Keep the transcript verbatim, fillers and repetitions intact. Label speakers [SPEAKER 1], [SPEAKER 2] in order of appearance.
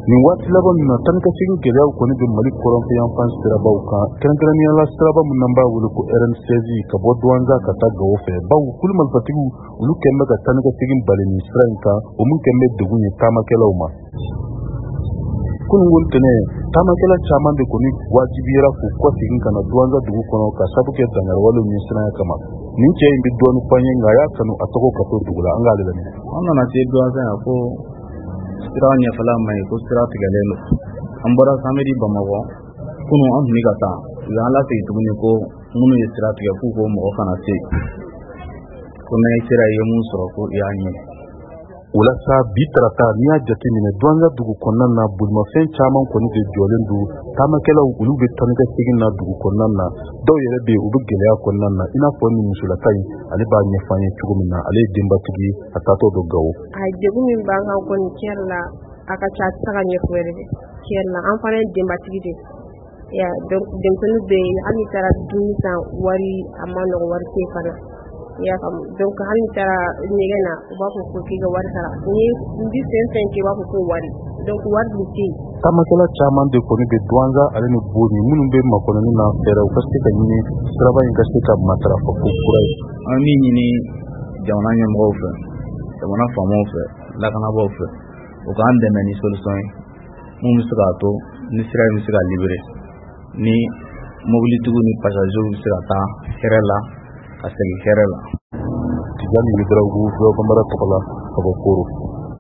[SPEAKER 1] nin waati laban na tan ka segin gɛlɛyaw kɔni bɛ Mali kɔrɔnfɛyan fan sirabaw kan kɛrɛnkɛrɛnnenya la siraba min n'an b'a wele ko R N seize ka bɔ Douentza ka taa Gawo fɛ baw kulu malifatigiw olu kɛn bɛ ka tan ka segin bali nin sira in kan o min kɛn bɛ degun ye taamakɛlaw ma. Kunungo ntɛnɛn taamakɛla caman de kɔni wajibiyara k'u kɔsegin ka na Douentza dugu kɔnɔ ka sabu kɛ dangarewalew ɲɛ siranya kama. Nin cɛ in bɛ dɔɔni fɔ an ye nka a y'a kanu a tɔgɔ ka to dugu la an k'ale lamɛn.
[SPEAKER 2] An nana se Douentza yan ko sira ɲɛfɛla ma ɲi ko sira tigɛlen don. An bɔra samedi Bamakɔ kunun an tun bɛ ka taa u y'an lasegin tuguni ko minnu ye sira tigɛ k'u ko mɔgɔ kana se ko n'a ye sira ye mun sɔrɔ ko i y'a ɲɛ.
[SPEAKER 1] O la sa bi tarata n'i y'a jateminɛ Douentza dugu kɔnɔna na bolimafɛn caman kɔni de jɔlen don taamakɛlaw olu bɛ taa ni ka segin na dugu kɔnɔna na dɔw yɛrɛ bɛ u bɛ gɛlɛya kɔnɔna na i n'a fɔ ni musolaka in ale b'a ɲɛfɔ an ye cogo min na ale ye denbatigi a taatɔ don Gawo.
[SPEAKER 3] A degun min b'an kan kɔni tiɲɛ la a ka ca a tɛ se ka ɲɛfɔ yɛrɛ de tiɲɛ la an fana ye denbatigi de ya donc denmisɛnninw bɛ yen hali n'i taara dumuni san wari a ma nɔgɔn wari tɛ fana ya faamu donc hali n'i taara ɲɛgɛn na u b'a fɔ ko k'i ka wari sara ni n bi fɛn fɛn kɛ u b'a fɔ ko wari donc wari dun tɛ yen.
[SPEAKER 1] Taamakɛla caman de kɔni bɛ Douentza ale ni Boni minnu bɛ makɔnɔni na fɛɛrɛ u ka se ka ɲini siraba in ka se ka matarafa ko kura ye.
[SPEAKER 2] An bɛ ɲini jamana ɲɛmɔgɔw fɛ jamana faamaw fɛ lakanabaw fɛ u k'an dɛmɛ ni solution ye mun bɛ se k'a to ni sira in bɛ se ka libérer ni mobilitigiw ni passagers bɛ se ka taa hɛrɛ la ka segin hɛrɛ la.
[SPEAKER 1] Tijani Widraogo Banbara tɔgɔ la ka bɔ Koro.